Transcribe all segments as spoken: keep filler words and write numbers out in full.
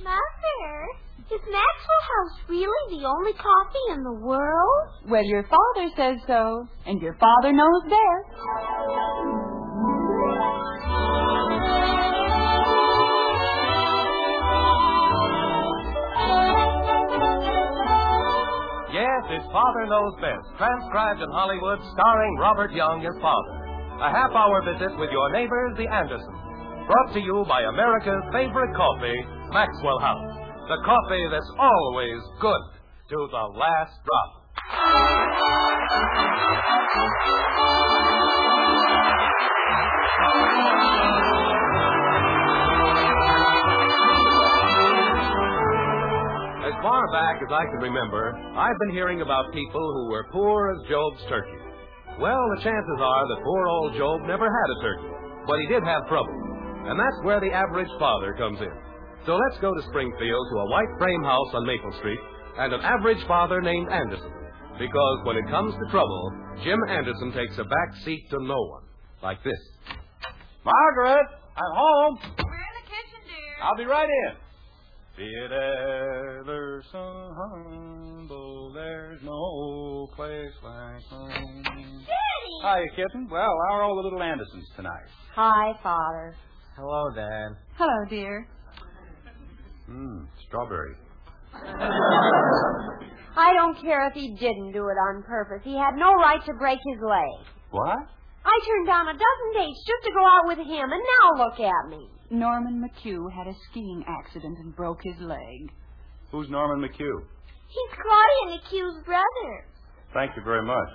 Mother, is Maxwell House really the only coffee in the world? Well, your father says so, and your father knows best. Yes, it's Father Knows Best, transcribed in Hollywood, starring Robert Young as father. A half-hour visit with your neighbors, the Andersons. Brought to you by America's favorite coffee, Maxwell House. The coffee that's always good to the last drop. As far back as I can remember, I've been hearing about people who were poor as Job's turkey. Well, the chances are that poor old Job never had a turkey, but he did have trouble. And that's where the average father comes in. So let's go to Springfield to a white frame house on Maple Street and an average father named Anderson. Because when it comes to trouble, Jim Anderson takes a back seat to no one. Like this. Margaret, I'm home. We're in the kitchen, dear. I'll be right in. Be it ever so humble, there's no place like home. Daddy! Hiya, kitten. Well, how are all the little Andersons tonight? Hi, Father. Hello, Dad. Hello, dear. Mmm, strawberry. I don't care if he didn't do it on purpose. He had no right to break his leg. What? I turned down a dozen dates just to go out with him, and now look at me. Norman McHugh had a skiing accident and broke his leg. Who's Norman McHugh? He's Claudia McHugh's brother. Thank you very much.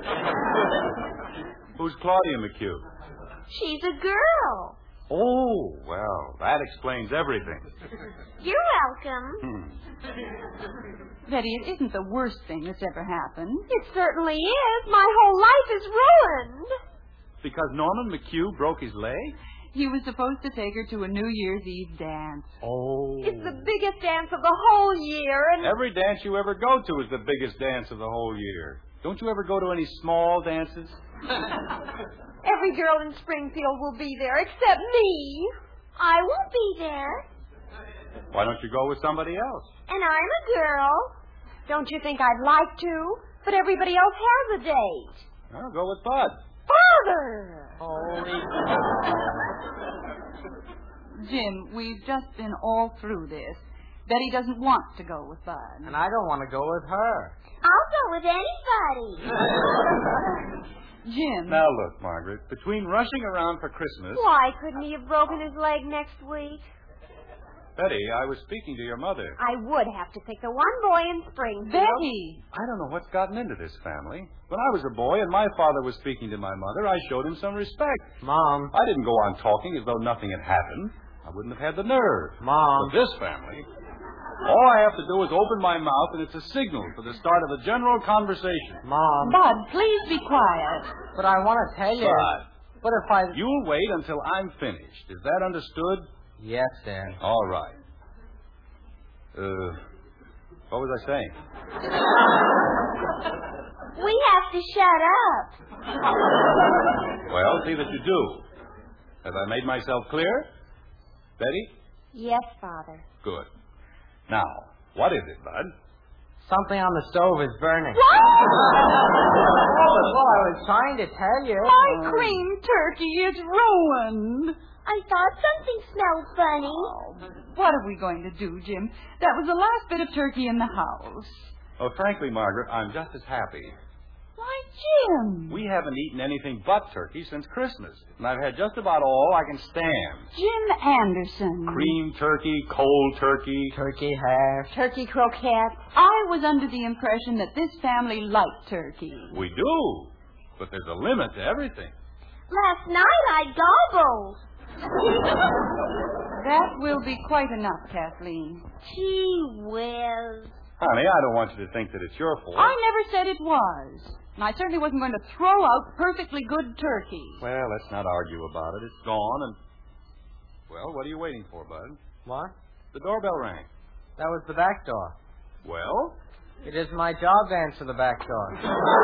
Who's Claudia McHugh? She's a girl. Oh, well, that explains everything. You're welcome. Hmm. Betty, it isn't the worst thing that's ever happened. It certainly is. My whole life is ruined. Because Norman McHugh broke his leg? He was supposed to take her to a New Year's Eve dance. Oh. It's the biggest dance of the whole year, and... Every dance you ever go to is the biggest dance of the whole year. Don't you ever go to any small dances? Every girl in Springfield will be there except me. I won't be there. Why don't you go with somebody else? And I'm a girl. Don't you think I'd like to? But everybody else has a date. I'll go with Bud. Father! Holy Jim, we've just been all through this. Betty doesn't want to go with Bud. And I don't want to go with her. I'll go with anybody. Jim. Now look, Margaret, between rushing around for Christmas... Why couldn't he have broken his leg next week? Betty, I was speaking to your mother. I would have to pick the one boy in Springfield. Betty! I don't know what's gotten into this family. When I was a boy and my father was speaking to my mother, I showed him some respect. Mom. I didn't go on talking as though nothing had happened. I wouldn't have had the nerve. Mom. But this family, all I have to do is open my mouth and it's a signal for the start of a general conversation. Mom. Bud, please be quiet. But I want to tell you. But But if I... you'll wait until I'm finished. Is that understood? Yes, Dad. All right. Uh, what was I saying? We have to shut up. Well, see that you do. Have I made myself clear? Betty? Yes, Father. Good. Now, what is it, Bud? Something on the stove is burning. What? Oh, that's what I was trying to tell you. My cream turkey is ruined. I thought something smelled funny. Oh, what are we going to do, Jim? That was the last bit of turkey in the house. Oh, frankly, Margaret, I'm just as happy. Why, Jim. We haven't eaten anything but turkey since Christmas, and I've had just about all I can stand. Jim Anderson. Cream turkey, cold turkey. Turkey hash. Turkey croquette. I was under the impression that this family liked turkey. We do, but there's a limit to everything. Last night I gobbled. That will be quite enough, Kathleen. Gee whiz. Honey, I don't want you to think that it's your fault. I never said it was. And I certainly wasn't going to throw out perfectly good turkey. Well, let's not argue about it. It's gone, and... Well, what are you waiting for, Bud? What? The doorbell rang. That was the back door. Well? It is my job to answer the back door.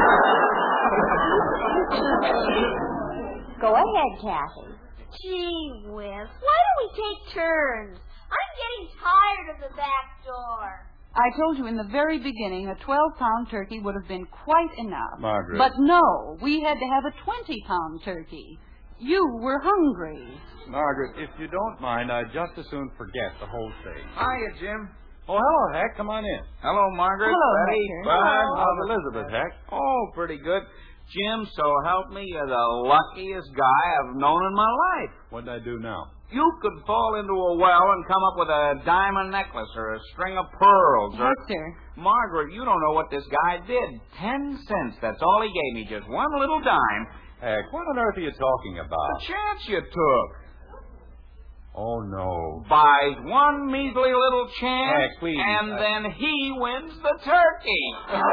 Go ahead, Kathy. Gee whiz. Why don't we take turns? I'm getting tired of the back door. I told you in the very beginning a twelve-pound turkey would have been quite enough. Margaret. But no, we had to have a twenty-pound turkey. You were hungry. Margaret, if you don't mind, I'd just as soon forget the whole thing. Hiya, Jim. Oh, hello, Heck. Come on in. Hello, Margaret. Hello, Betty. Hector. Bud. How's How's Elizabeth, Heck? Oh, pretty good. Jim, so help me, you're the luckiest guy I've known in my life. What'd I do now? You could fall into a well and come up with a diamond necklace or a string of pearls. Or... Hector. Margaret, you don't know what this guy did. Ten cents. That's all he gave me. Just one little dime. Heck, what on earth are you talking The about? chance you took. Oh, no. Buys one measly little chance, Heck, please. and I- then he wins the turkey.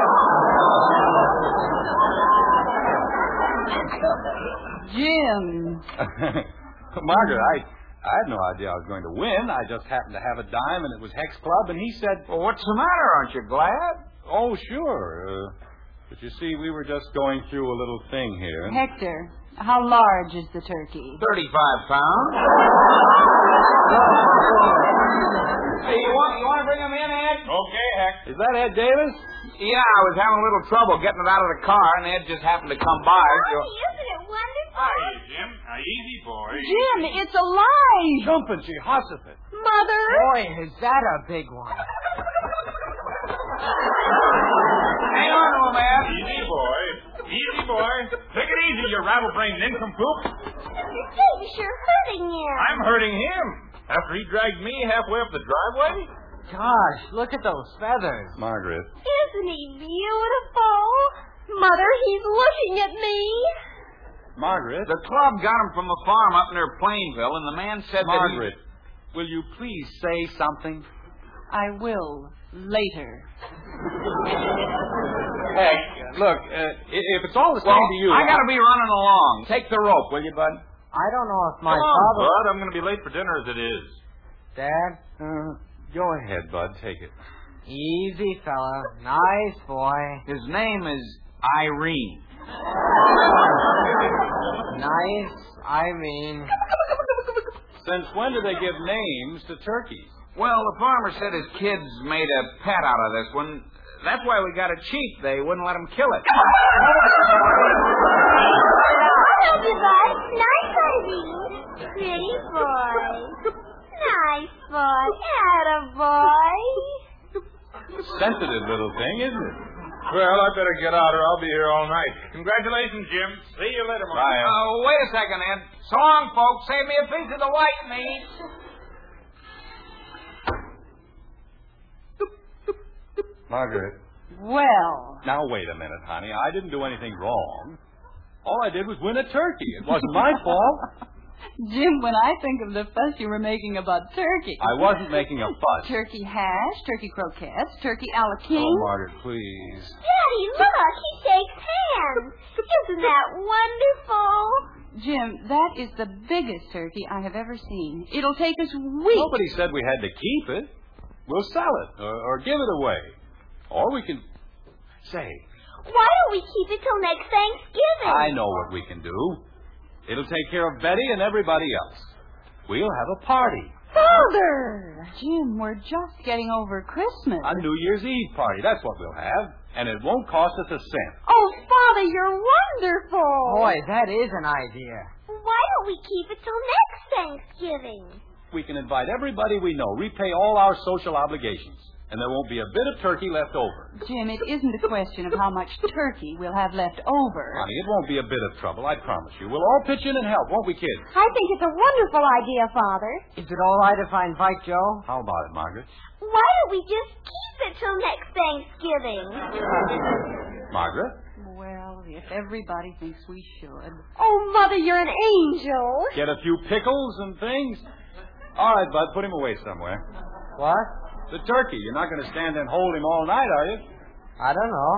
Jim. Margaret, I, I had no idea I was going to win. I just happened to have a dime, and it was Heck's club, and he said... Well, what's the matter? Aren't you glad? Oh, sure. Uh, but you see, we were just going through a little thing here. Hector, how large is the turkey? Thirty-five pounds. Hey, you want, you want to bring him in, Ed? Okay, Heck. Is that Ed Davis? Yeah, I was having a little trouble getting it out of the car, and Ed just happened to come by. Mommy, isn't it wonderful? Jim. Now, easy, boy. Jim, it's alive! Jumping, Jehoshaphat. Mother! Boy, is that a big one. Hang on to him, Ed. Easy, boy. Easy, boy. Take it easy, you rattle-brained nincompoop. Mister Davis, you're hurting him. I'm hurting him. After he dragged me halfway up the driveway? Gosh, look at those feathers. Margaret. Isn't he beautiful? Mother, he's looking at me. Margaret. The club got him from a farm up near Plainville, and the man said Margaret, that will you please say something? I will later. Heck, look, uh, i- if it's all the he... Well, same to you... I got to be running along. Take the rope, will you, bud? I don't know if my Come on, father... Bud. I'm going to be late for dinner as it is. Dad? Uh, go ahead, Bud. Take it. Easy, fella. Nice boy. His name is Irene. Nice, I mean... Since when do they give names to turkeys? Well, the farmer said his kids made a pet out of this one. That's why we got it cheap. They wouldn't let him kill it. Help you, Bud. Nice, Irene. Pretty boy. Nice boy. Attaboy. Sensitive little thing, isn't it? Well, I better get out or I'll be here all night. Congratulations, Jim. See you later, Mark. Bye. Oh, wait a second, Ed. So long, folks. Save me a piece of the white meat. Margaret. Well, Now, wait a minute, honey. I didn't do anything wrong. All I did was win a turkey. It wasn't my fault. Jim, when I think of the fuss you were making about turkey. I wasn't making a fuss. Turkey hash, turkey croquettes, turkey a la king. Oh, Margaret, please. Daddy, look. He shakes hands. Isn't that wonderful? Jim, that is the biggest turkey I have ever seen. It'll take us weeks. Nobody said we had to keep it. We'll sell it or, or give it away. Or we can... Say, Why don't we keep it till next Thanksgiving? I know what we can do. It'll take care of Betty and everybody else. We'll have a party. Father! Jim, we're just getting over Christmas. A New Year's Eve party. That's what we'll have. And it won't cost us a cent. Oh, Father, you're wonderful. Boy, that is an idea. Why don't we keep it till next Thanksgiving? We can invite everybody we know, repay all our social obligations, and there won't be a bit of turkey left over. Jim, it isn't a question of how much turkey we'll have left over. Honey, it won't be a bit of trouble, I promise you. We'll all pitch in and help, won't we, kids? I think it's a wonderful idea, Father. Is it all right if I invite Joe? How about it, Margaret? Why don't we just keep it till next Thanksgiving? Margaret? Well, if everybody thinks we should. Oh, Mother, you're an angel. Get a few pickles and things? All right, Bud, put him away somewhere. What? The turkey. You're not going to stand there and hold him all night, are you? I don't know.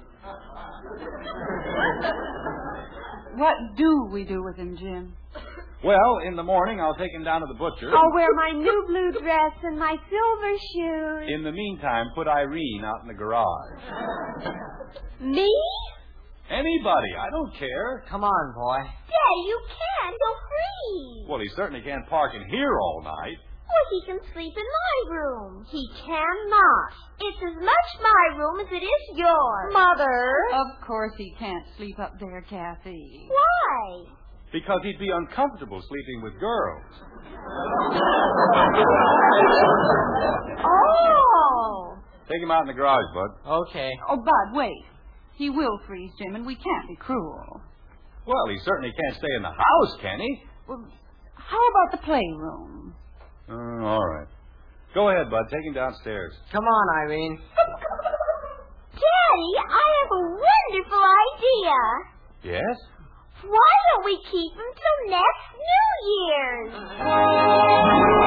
What do we do with him, Jim? Well, in the morning, I'll take him down to the butcher. I'll wear my new blue dress and my silver shoes. In the meantime, put Irene out in the garage. Me? Anybody. I don't care. Come on, boy. Daddy, you can't. You'll freeze. Well, he certainly can't park in here all night. Well, he can sleep in my room. He cannot. It's as much my room as it is yours. Mother. Of course he can't sleep up there, Kathy. Why? Because he'd be uncomfortable sleeping with girls. Oh. Take him out in the garage, Bud. Okay. Oh, Bud, wait. He will freeze, Jim, and we can't be cruel. Well, he certainly can't stay in the house, can he? Well, how about the playroom? Uh, all right. Go ahead, Bud. Take him downstairs. Come on, Irene. Daddy, I have a wonderful idea. Yes? Why don't we keep him till next New Year's?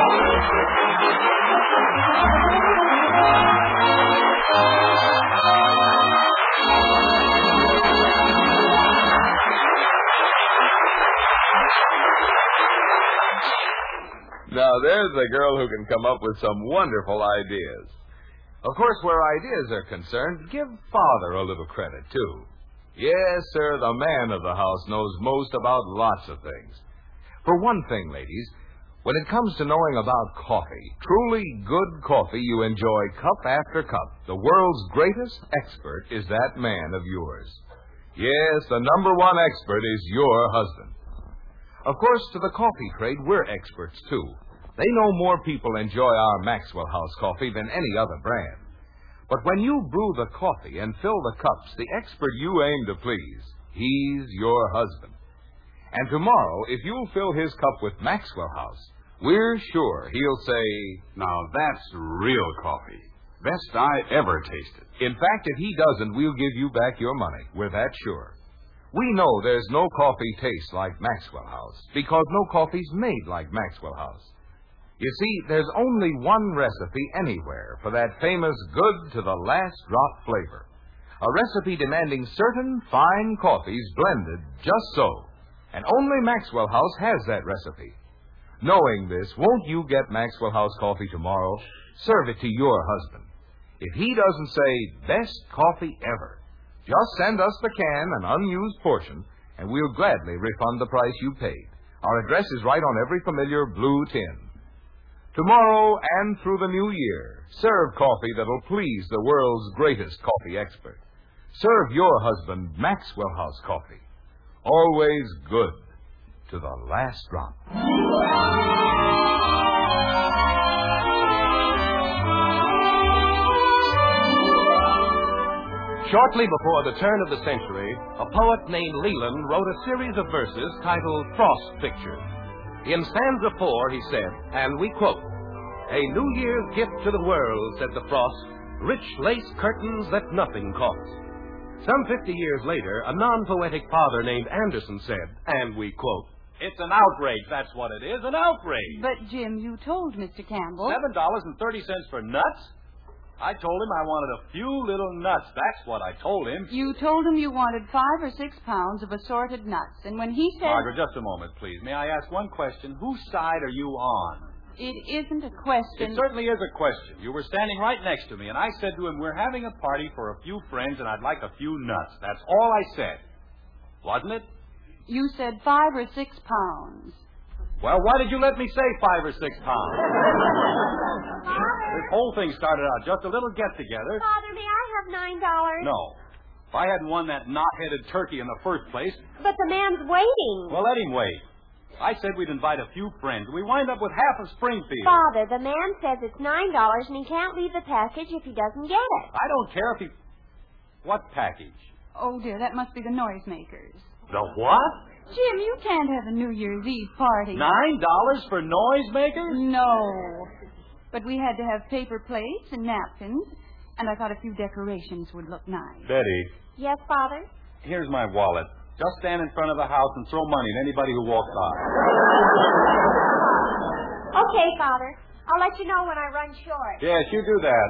Now, there's a girl who can come up with some wonderful ideas. Of course, where ideas are concerned, give Father a little credit, too. Yes, sir, the man of the house knows most about lots of things. For one thing, ladies, when it comes to knowing about coffee, truly good coffee you enjoy cup after cup, the world's greatest expert is that man of yours. Yes, the number one expert is your husband. Of course, to the coffee trade, we're experts, too. They know more people enjoy our Maxwell House coffee than any other brand. But when you brew the coffee and fill the cups, the expert you aim to please, he's your husband. And tomorrow, if you'll fill his cup with Maxwell House, we're sure he'll say, Now, that's real coffee. Best I ever tasted. In fact, if he doesn't, we'll give you back your money. We're that sure. We know there's no coffee tastes like Maxwell House, because no coffee's made like Maxwell House. You see, there's only one recipe anywhere for that famous good-to-the-last-drop flavor. A recipe demanding certain fine coffees blended just so. And only Maxwell House has that recipe. Knowing this, won't you get Maxwell House coffee tomorrow? Serve it to your husband. If he doesn't say, best coffee ever, just send us the can, an unused portion, and we'll gladly refund the price you paid. Our address is right on every familiar blue tin. Tomorrow and through the new year, serve coffee that'll please the world's greatest coffee expert. Serve your husband Maxwell House coffee. Always good to the last drop. Shortly before the turn of the century, a poet named Leland wrote a series of verses titled Frost Pictures. In stanza four, he said, and we quote, "A New Year's gift to the world," said the frost, "rich lace curtains that nothing cost." Some fifty years later, a non-poetic father named Anderson said, and we quote, It's an outrage, that's what it is, an outrage. But, Jim, you told Mister Campbell. Seven dollars and thirty cents for nuts? I told him I wanted a few little nuts. That's what I told him. You told him you wanted five or six pounds of assorted nuts, and when he said... Margaret, just a moment, please. May I ask one question? Whose side are you on? It isn't a question. It certainly is a question. You were standing right next to me, and I said to him, we're having a party for a few friends, and I'd like a few nuts. That's all I said. Wasn't it? You said five or six pounds. Well, why did you let me say five or six pounds? This whole thing started out just a little get-together. Father, may I have nine dollars? No. If I hadn't won that knot-headed turkey in the first place... But the man's waiting. Well, let him wait. I said we'd invite a few friends. We wind up with half of Springfield. Father, the man says it's nine dollars and he can't leave the package if he doesn't get it. I don't care if he... What package? Oh, dear, that must be the noisemakers. The what? Jim, you can't have a New Year's Eve party. Nine dollars for noisemakers? No. But we had to have paper plates and napkins, and I thought a few decorations would look nice. Betty. Yes, Father? Here's my wallet. Just stand in front of the house and throw money at anybody who walks by. Okay, Father. I'll let you know when I run short. Yes, you do that.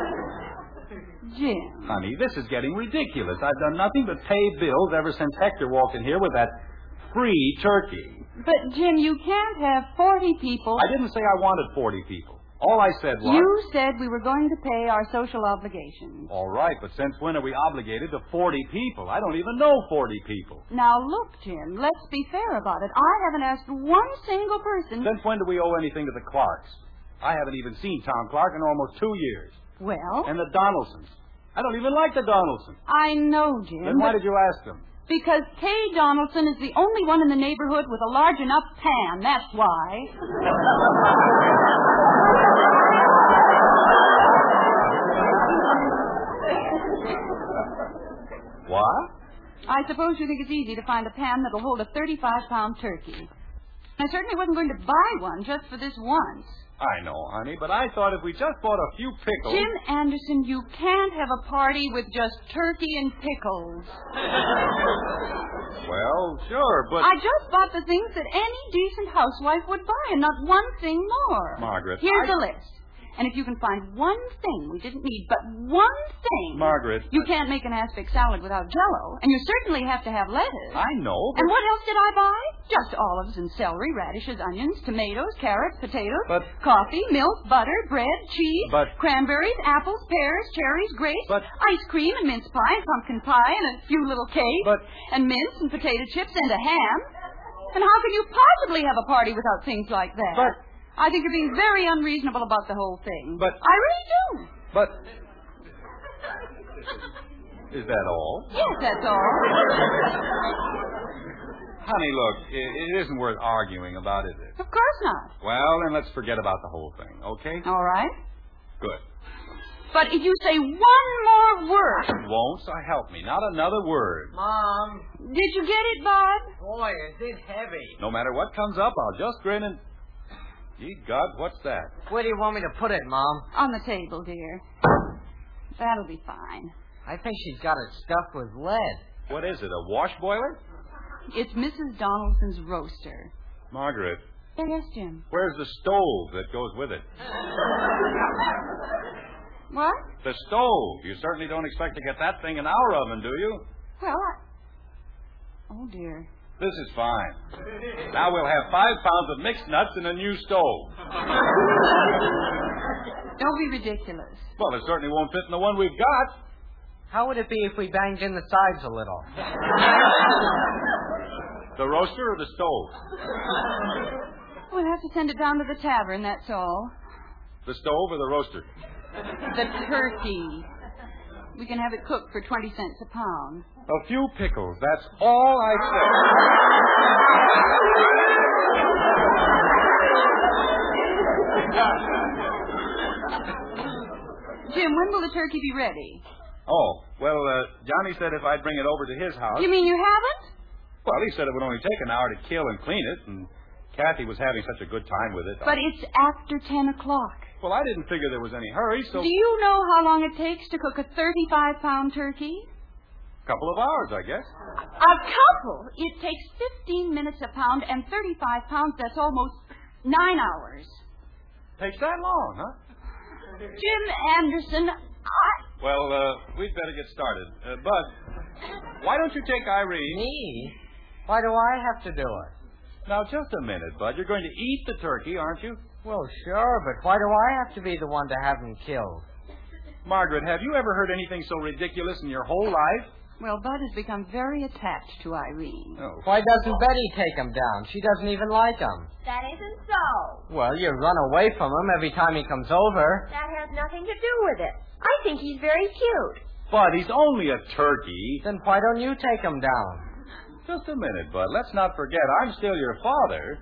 Jim. Honey, this is getting ridiculous. I've done nothing but pay bills ever since Hector walked in here with that free turkey. But, Jim, you can't have forty people. I didn't say I wanted forty people. All I said was... You said we were going to pay our social obligations. All right, but since when are we obligated to forty people? I don't even know forty people. Now, look, Jim, let's be fair about it. I haven't asked one single person... Since when do we owe anything to the Clarks? I haven't even seen Tom Clark in almost two years. Well? And the Donaldsons. I don't even like the Donaldsons. I know, Jim. Then why did you ask them? Because Kay Donaldson is the only one in the neighborhood with a large enough pan. That's why. What? I suppose you think it's easy to find a pan that'll hold a thirty-five pound turkey. I certainly wasn't going to buy one just for this once. I know, honey, but I thought if we just bought a few pickles... Jim Anderson, you can't have a party with just turkey and pickles. Well, sure, but... I just bought the things that any decent housewife would buy, and not one thing more. Margaret, Here's I... the list. And if you can find one thing we didn't need, but one thing... Margaret... You can't make an aspic salad without Jell-O, and you certainly have to have lettuce. I know, but... And what else did I buy? Just olives and celery, radishes, onions, tomatoes, carrots, potatoes, but... coffee, milk, butter, bread, cheese, but... cranberries, apples, pears, cherries, grapes, but... ice cream and mince pie and pumpkin pie and a few little cakes, but... and mince and potato chips and a ham. And how can you possibly have a party without things like that? But... I think you're being very unreasonable about the whole thing. But... I really do. But... Is that all? Yes, that's all. Honey, look, it, it isn't worth arguing about, is it? Of course not. Well, then let's forget about the whole thing, okay? All right. Good. But if you say one more word... Won't, so help me. Not another word. Mom. Did you get it, Bob? Boy, is it heavy. No matter what comes up, I'll just grin and... Ye God, what's that? Where do you want me to put it, Mom? On the table, dear. That'll be fine. I think she's got it stuffed with lead. What is it, a wash boiler? It's Missus Donaldson's roaster. Margaret. Yes, Jim. Where's the stove that goes with it? What? The stove. You certainly don't expect to get that thing in our oven, do you? Well, I... Oh, dear. This is fine. Now we'll have five pounds of mixed nuts in a new stove. Don't be ridiculous. Well, it certainly won't fit in the one we've got. How would it be if we banged in the sides a little? The roaster or the stove? We'll have to send it down to the tavern, that's all. The stove or the roaster? The turkey. We can have it cooked for twenty cents a pound. A few pickles, that's all I said. Jim, when will the turkey be ready? Oh, well, uh, Johnny said if I'd bring it over to his house... You mean you haven't? Well, he said it would only take an hour to kill and clean it, and Kathy was having such a good time with it. But it's after ten o'clock. Well, I didn't figure there was any hurry, so... Do you know how long it takes to cook a thirty-five pound turkey? A couple of hours, I guess. A couple? It takes fifteen minutes a pound, and thirty-five pounds, that's almost nine hours. Takes that long, huh? Jim Anderson, I... Well, uh, we'd better get started. Uh, Bud, why don't you take Irene... Me? Why do I have to do it? Now, just a minute, Bud. You're going to eat the turkey, aren't you? Well, sure, but why do I have to be the one to have him killed? Margaret, have you ever heard anything so ridiculous in your whole life? Well, Bud has become very attached to Irene. Oh. Why doesn't Betty take him down? She doesn't even like him. That isn't so. Well, you run away from him every time he comes over. That has nothing to do with it. I think he's very cute. Bud, he's only a turkey. Then why don't you take him down? Just a minute, Bud. Let's not forget, I'm still your father.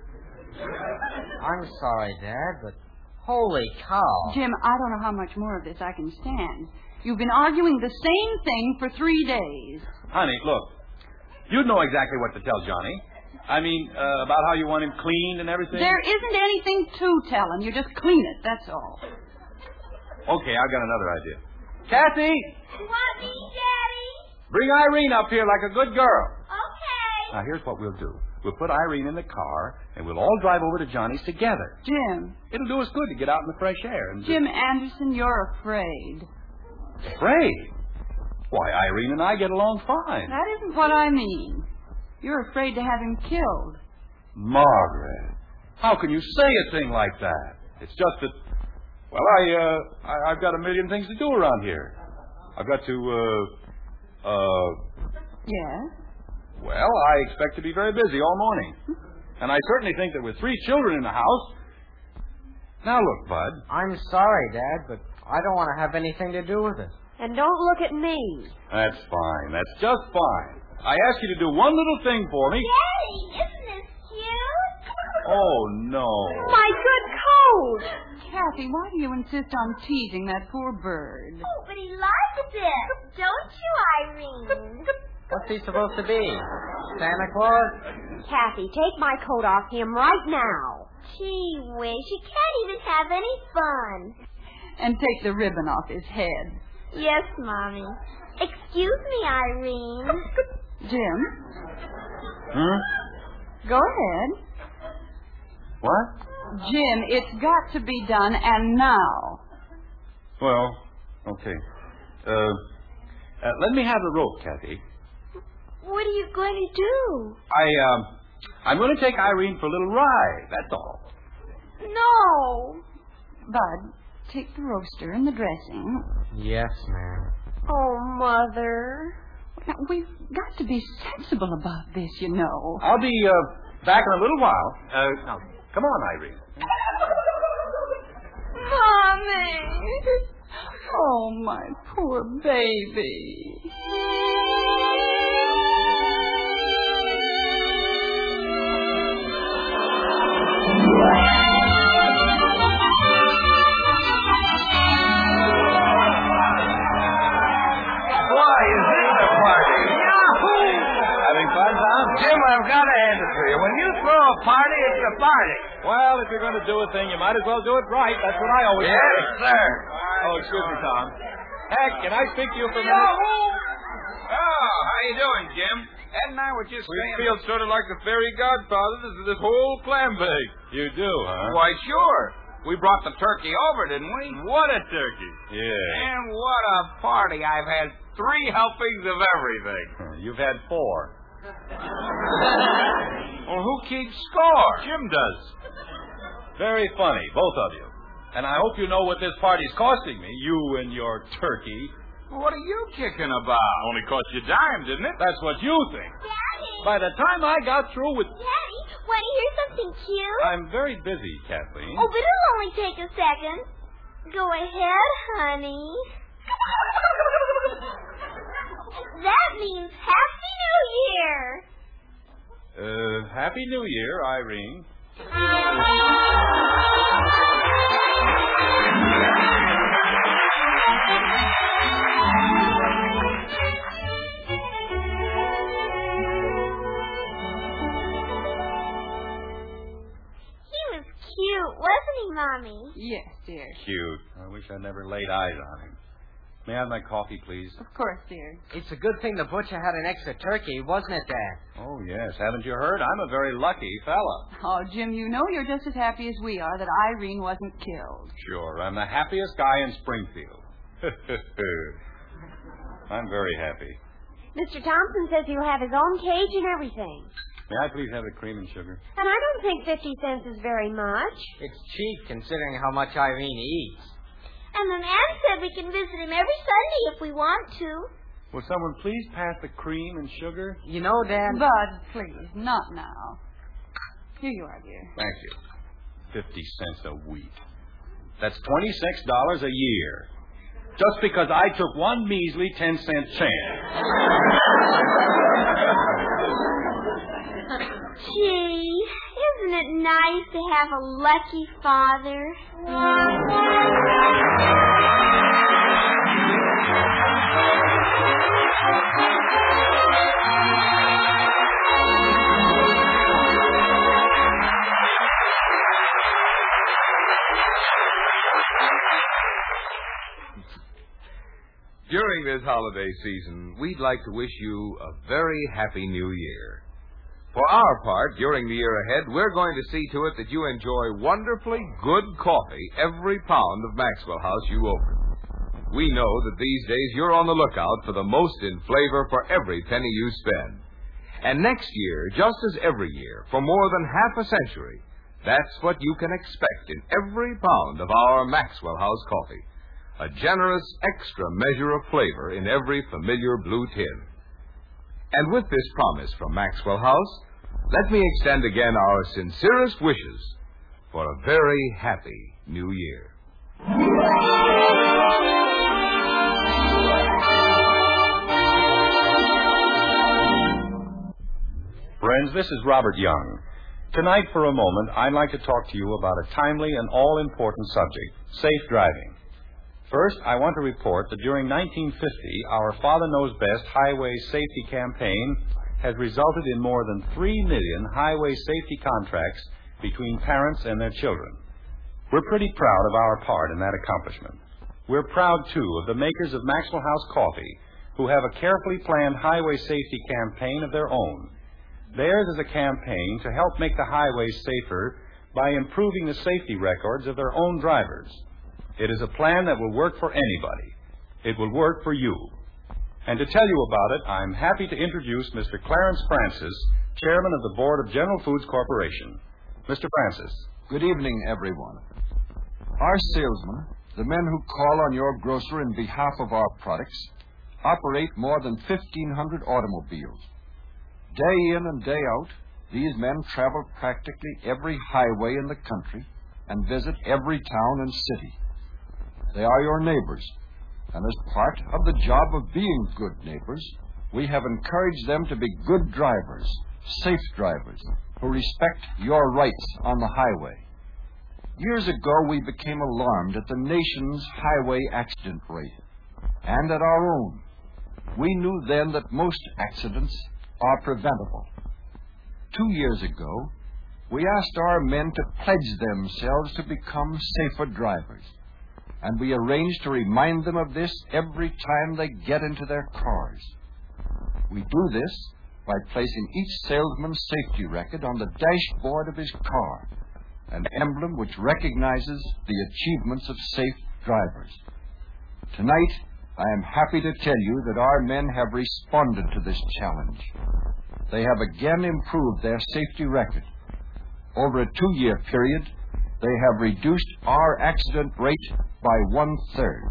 I'm sorry, Dad, but holy cow. Jim, I don't know how much more of this I can stand. You've been arguing the same thing for three days. Honey, look, you know exactly what to tell Johnny. I mean, uh, about how you want him cleaned and everything. There isn't anything to tell him. You just clean it, that's all. Okay, I've got another idea. Kathy! Want me, Daddy? Bring Irene up here like a good girl. Okay. Now, here's what we'll do. We'll put Irene in the car, and we'll all drive over to Johnny's together. Jim. It'll do us good to get out in the fresh air. And Jim Anderson, you're afraid. Afraid? Why, Irene and I get along fine. That isn't what I mean. You're afraid to have him killed. Margaret, how can you say a thing like that? It's just that, well, I, uh, I, I've got a million things to do around here. I've got to, uh, uh... Yes? Well, I expect to be very busy all morning. And I certainly think that with three children in the house... Now, look, Bud. I'm sorry, Dad, but I don't want to have anything to do with it. And don't look at me. That's fine. That's just fine. I asked you to do one little thing for me. Daddy, isn't this cute? Oh, no. My good coat. Kathy, why do you insist on teasing that poor bird? Oh, but he likes it. Don't you, Irene? What's he supposed to be? Santa Claus? Kathy, take my coat off him right now. Gee whiz, you can't even have any fun. And take the ribbon off his head. Yes, Mommy. Excuse me, Irene. Jim? Hmm? Go ahead. What? Jim, it's got to be done, and now. Well, okay. Uh, uh, let me have the rope, Kathy. What are you going to do? I, um, I'm going to take Irene for a little ride, that's all. No. Bud, take the roaster and the dressing. Yes, ma'am. Oh, Mother. Now, we've got to be sensible about this, you know. I'll be, uh, back in a little while. Uh, now, come on, Irene. Mommy. Oh, my poor baby. Jim, I've got to hand it to you. When you throw a party, it's a party. Well, if you're going to do a thing, you might as well do it right. That's what I always say. Yes, sir. Oh, excuse me, Tom. Heck, can I speak to you for a minute? Oh, how you doing, Jim? Ed and I were just We saying... feel sort of like the fairy godfathers of this whole clam bake. You do, huh? Why, sure. We brought the turkey over, didn't we? What a turkey. Yeah. And what a party. I've had three helpings of everything. You've had four. Well, who keeps score? Jim does. Very funny, both of you. And I hope you know what this party's costing me, you and your turkey. What are you kicking about? Only cost you a dime, didn't it? That's what you think. Daddy. By the time I got through with... Daddy, want to hear something cute? I'm very busy, Kathleen. Oh, but it'll only take a second. Go ahead, honey. That means Happy New Year. Uh, Happy New Year, Irene. He was cute, wasn't he, Mommy? Yes, dear. Cute. I wish I never laid eyes on him. May I have my coffee, please? Of course, dear. It's a good thing the butcher had an extra turkey, wasn't it, Dad? Oh, yes. Haven't you heard? I'm a very lucky fella. Oh, Jim, you know you're just as happy as we are that Irene wasn't killed. Sure. I'm the happiest guy in Springfield. I'm very happy. Mister Thompson says he'll have his own cage and everything. May I please have the cream and sugar? And I don't think fifty cents is very much. It's cheap considering how much Irene eats. And the man said we can visit him every Sunday if we want to. Will someone please pass the cream and sugar? You know, Dad... Bud, please, not now. Here you are, dear. Thank you. Fifty cents a week. That's twenty-six dollars a year. Just because I took one measly ten-cent chance. Gee, isn't it nice to have a lucky father? During this holiday season, we'd like to wish you a very happy new year. For our part, during the year ahead, we're going to see to it that you enjoy wonderfully good coffee every pound of Maxwell House you open. We know that these days you're on the lookout for the most in flavor for every penny you spend. And next year, just as every year, for more than half a century, that's what you can expect in every pound of our Maxwell House coffee. A generous extra measure of flavor in every familiar blue tin. And with this promise from Maxwell House, let me extend again our sincerest wishes for a very happy new year. Friends, this is Robert Young. Tonight, for a moment, I'd like to talk to you about a timely and all-important subject, safe driving. First, I want to report that during nineteen fifty, our Father Knows Best Highway Safety Campaign has resulted in more than three million highway safety contracts between parents and their children. We're pretty proud of our part in that accomplishment. We're proud, too, of the makers of Maxwell House Coffee, who have a carefully planned highway safety campaign of their own. Theirs is a campaign to help make the highways safer by improving the safety records of their own drivers. It is a plan that will work for anybody. It will work for you. And to tell you about it, I'm happy to introduce Mister Clarence Francis, Chairman of the Board of General Foods Corporation. Mister Francis. Good evening, everyone. Our salesmen, the men who call on your grocer in behalf of our products, operate more than fifteen hundred automobiles. Day in and day out, these men travel practically every highway in the country and visit every town and city. They are your neighbors, and as part of the job of being good neighbors, we have encouraged them to be good drivers, safe drivers, who respect your rights on the highway. Years ago, we became alarmed at the nation's highway accident rate, and at our own. We knew then that most accidents are preventable. Two years ago, we asked our men to pledge themselves to become safer drivers, and we arranged to remind them of this every time they get into their cars. We do this by placing each salesman's safety record on the dashboard of his car, an emblem which recognizes the achievements of safe drivers. Tonight, I am happy to tell you that our men have responded to this challenge. They have again improved their safety record. Over a two-year period, they have reduced our accident rate by one-third.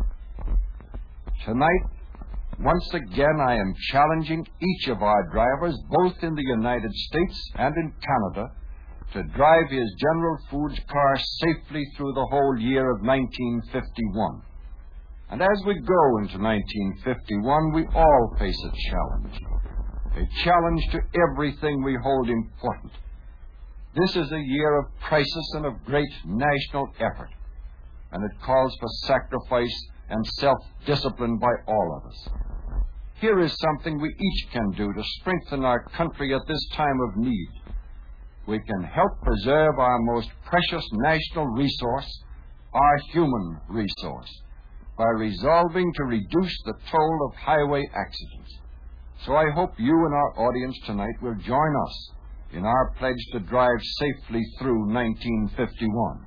Tonight, once again, I am challenging each of our drivers, both in the United States and in Canada, to drive his General Foods car safely through the whole year of nineteen fifty-one. And as we go into nineteen fifty-one, we all face a challenge. A challenge to everything we hold important. This is a year of crisis and of great national effort, and it calls for sacrifice and self-discipline by all of us. Here is something we each can do to strengthen our country at this time of need. We can help preserve our most precious national resource, our human resource, by resolving to reduce the toll of highway accidents. So I hope you and our audience tonight will join us in our pledge to drive safely through nineteen fifty-one.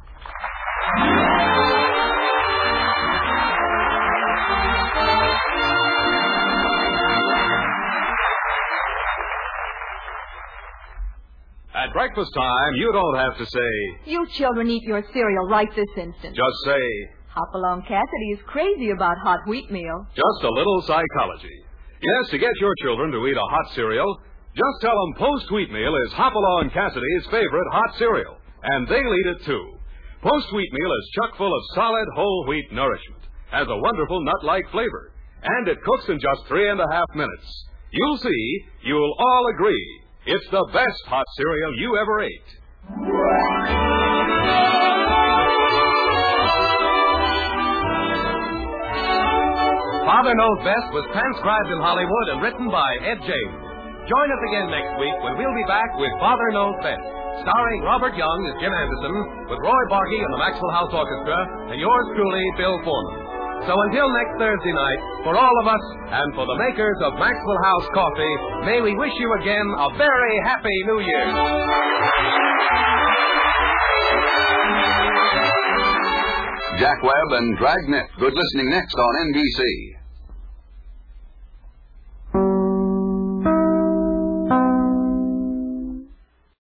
At breakfast time, you don't have to say, You children eat your cereal right this instant. just say, Hopalong Cassidy is crazy about hot wheat meal. just a little psychology. Yes, to get your children to eat a hot cereal, just tell them Post Wheatmeal is Hopalong Cassidy's favorite hot cereal, and they'll eat it too. Post Wheatmeal is chock full of solid whole wheat nourishment, has a wonderful nut-like flavor, and it cooks in just three and a half minutes. You'll see, you'll all agree, it's the best hot cereal you ever ate. Father Knows Best was transcribed in Hollywood and written by Ed James. Join us again next week when we'll be back with Father Knows Best, starring Robert Young as Jim Anderson, with Roy Barkey and the Maxwell House Orchestra, and yours truly, Bill Foreman. So until next Thursday night, for all of us and for the makers of Maxwell House Coffee, may we wish you again a very happy New Year. Jack Webb and Dragnet. Good listening next on N B C.